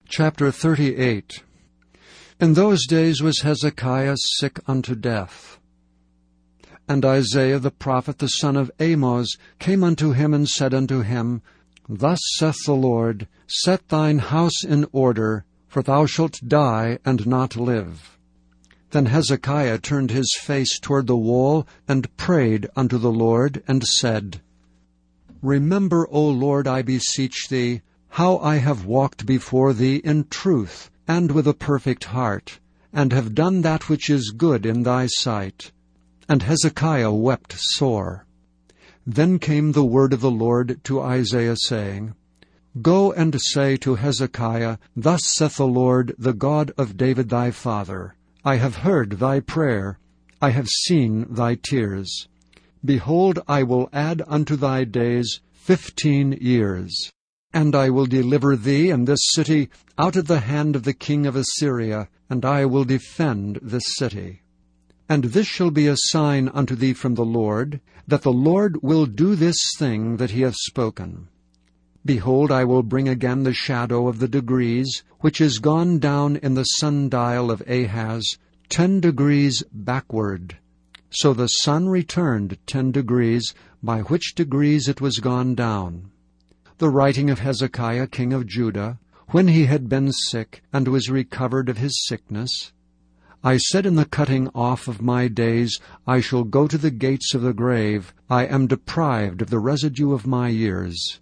Chapter 38. In those days was Hezekiah sick unto death. And Isaiah the prophet, the son of Amoz, came unto him and said unto him, Thus saith the Lord, Set thine house in order, for thou shalt die and not live. Then Hezekiah turned his face toward the wall, and prayed unto the Lord, and said, Remember, O Lord, I beseech thee, how I have walked before thee in truth, and with a perfect heart, and have done that which is good in thy sight. And Hezekiah wept sore. Then came the word of the Lord to Isaiah, saying, Go and say to Hezekiah, Thus saith the Lord, the God of David thy father, I have heard thy prayer, I have seen thy tears. Behold, I will add unto thy days 15 years. And I will deliver thee and this city out of the hand of the king of Assyria, and I will defend this city. And this shall be a sign unto thee from the Lord, that the Lord will do this thing that he hath spoken. Behold, I will bring again the shadow of the degrees, which is gone down in the sundial of Ahaz, 10 degrees backward. So the sun returned 10 degrees, by which degrees it was gone down. The writing of Hezekiah king of Judah, when he had been sick, and was recovered of his sickness. I said in the cutting off of my days, I shall go to the gates of the grave, I am deprived of the residue of my years.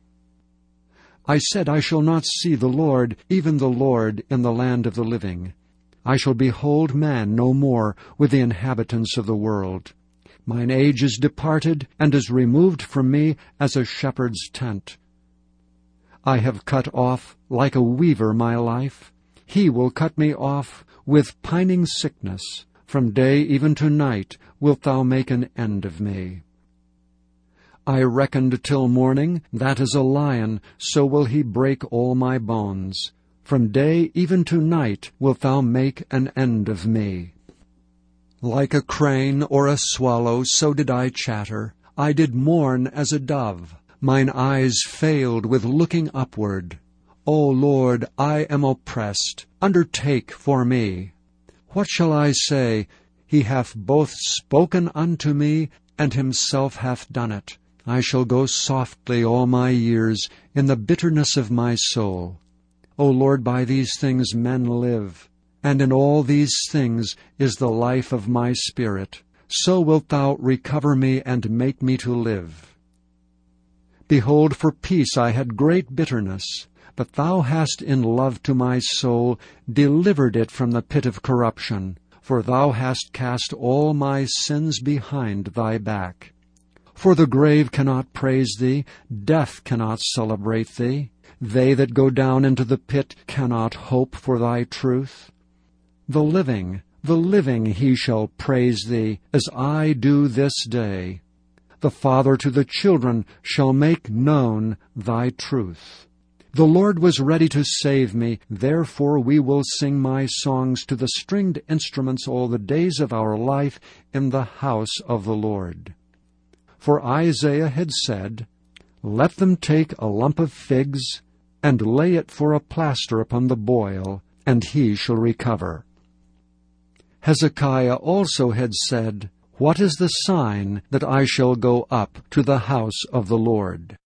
I said, I shall not see the Lord, even the Lord, in the land of the living. I shall behold man no more with the inhabitants of the world. Mine age is departed, and is removed from me as a shepherd's tent. I have cut off, like a weaver, my life. He will cut me off with pining sickness. From day even to night wilt thou make an end of me. I reckoned till morning, that is a lion, so will he break all my bones. From day even to night wilt thou make an end of me. Like a crane or a swallow, so did I chatter. I did mourn as a dove. Mine eyes failed with looking upward. O Lord, I am oppressed. Undertake for me. What shall I say? He hath both spoken unto me, and himself hath done it. I shall go softly all my years, in the bitterness of my soul. O Lord, by these things men live, and in all these things is the life of my spirit. So wilt thou recover me, and make me to live. Behold, for peace I had great bitterness, but thou hast in love to my soul delivered it from the pit of corruption, for thou hast cast all my sins behind thy back. For the grave cannot praise thee, death cannot celebrate thee. They that go down into the pit cannot hope for thy truth. The living he shall praise thee, as I do this day. The father to the children shall make known thy truth. The Lord was ready to save me, therefore we will sing my songs to the stringed instruments all the days of our life in the house of the Lord. For Isaiah had said, Let them take a lump of figs, and lay it for a plaster upon the boil, and he shall recover. Hezekiah also had said, What is the sign that I shall go up to the house of the Lord?